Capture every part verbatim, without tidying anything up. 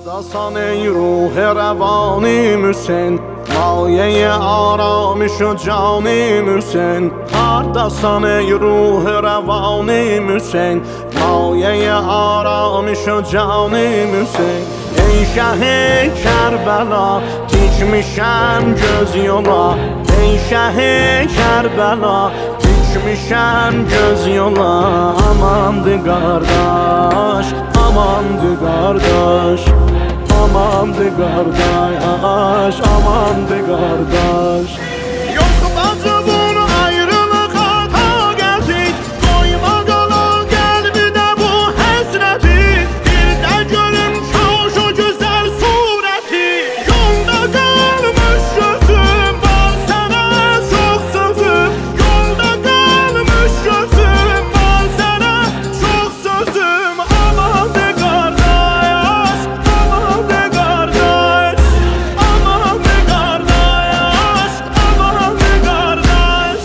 داستان ای روح روانیم حسین، مایه آرامش و جانیم حسین. هر داستان ای روح روانیم حسین، مایه آرامش و جانیم حسین. ای شه کربلا تیک میشم göz yola، ey شه کربلا تیک میشم göz yola. Amandı kardeş, amandı kardeş, amandı kardeş, amandı kardeş. Yok bacı bunu ayrılık hata geldik, koyma kalan kalbine bu hasreti. Bir de görüm şu şu güzel sureti. Yolda kalmış gözüm var sana çok sözüm. Yolda kalmış gözüm var sana çok sözüm. Aman de kardeş, aman de kardeş, aman de kardeş, aman de kardeş.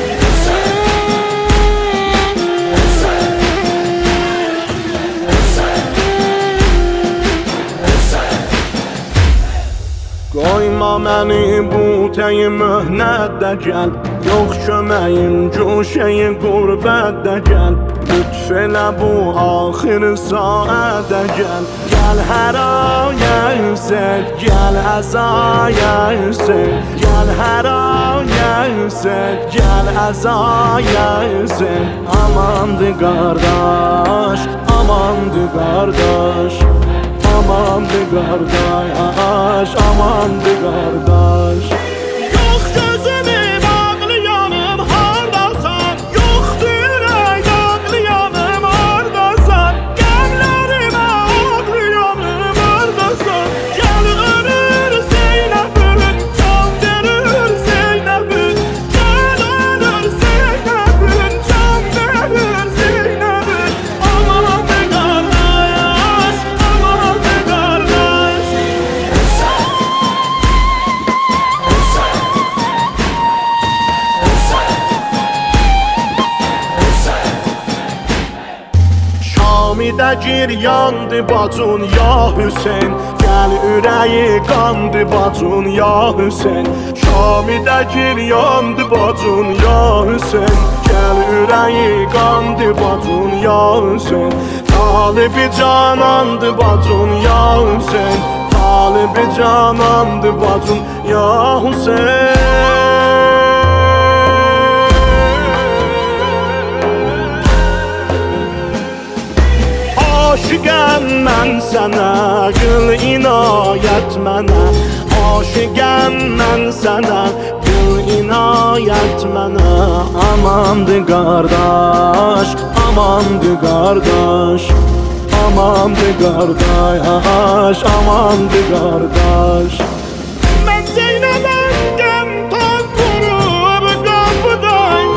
Koyma məni bu təyi möhnətdə gəl, yox köməyim güşəyi qurbətdə gəl. Lütf elə bu axir saətdə gəl. Gəl hər aya Hüseyn, gəl əzaya Hüseyn, gəl hər aya Hüseyn, gəl əzaya Hüseyn. Amandı qardaş, amandı qardaş, amandı qardaş, amandı qardaş. Yox gözümü bağlayanım hardasan, yoxdur ürək ağlayanım hardasan. Qəmlərimə ağlayanım hardasan. Gəl ölür Zeynəbim, can verir Zeynəbim. Gəl ölür Zeynəbim, can verir Zeynəbim. Amandı qardaş, amandı qardaş. Şamidə gir yandı bacın ya Hüseyn, gəl ürəyi qandı bacın ya Hüseyn. Şamidə gir yandı bacın ya Hüseyn, gəl ürəyi qandı bacın ya Hüseyn. Talibi canandı bacın ya Hüseyn, talibi canandı bacın ya Hüseyn. Aşıqəm mən sənə, qıl inayət mənə. Aşıqəm mən sənə, qıl inayət mənə. Amandı qardaş, amandı qardaş, amandı qardaş, amandı qardaş. Mən Zeynəbəngəm tan vurub qapıdan.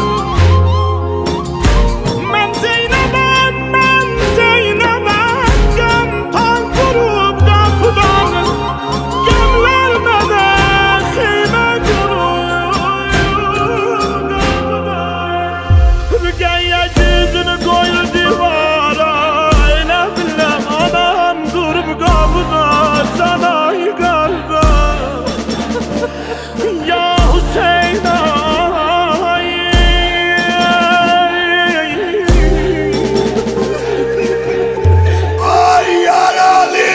Mən Zeynəbəm, mən Zeynəbəngəm tan vurub qapıdan. Gəmlər mənə xeymə qurub qapıdan. Rüqəyyə yüzünü qoyur divara, elə biləm anam durub qapıda canay qardaş. Ya Hüseyn ay, Ay yaralı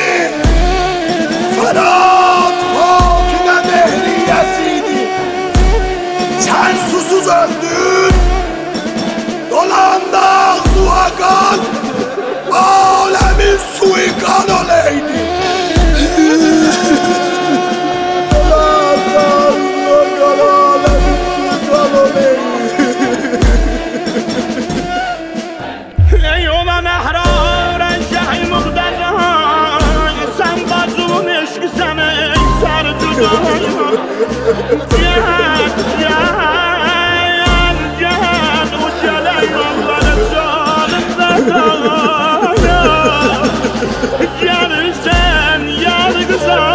Ferhat Fatime Mehriyesiydi. Sen susuz öldün, dolanda suakan, alemin suikan oleydi. Dolanda suakan, alemin suikan oleydi. ey ola məhrarən şəhi muqtədan, sən bacımın eşqi səni sər cüdan. Gəl, gəl, gəl, o gələk yolları canımda qalar. Gəlirsən yar qıza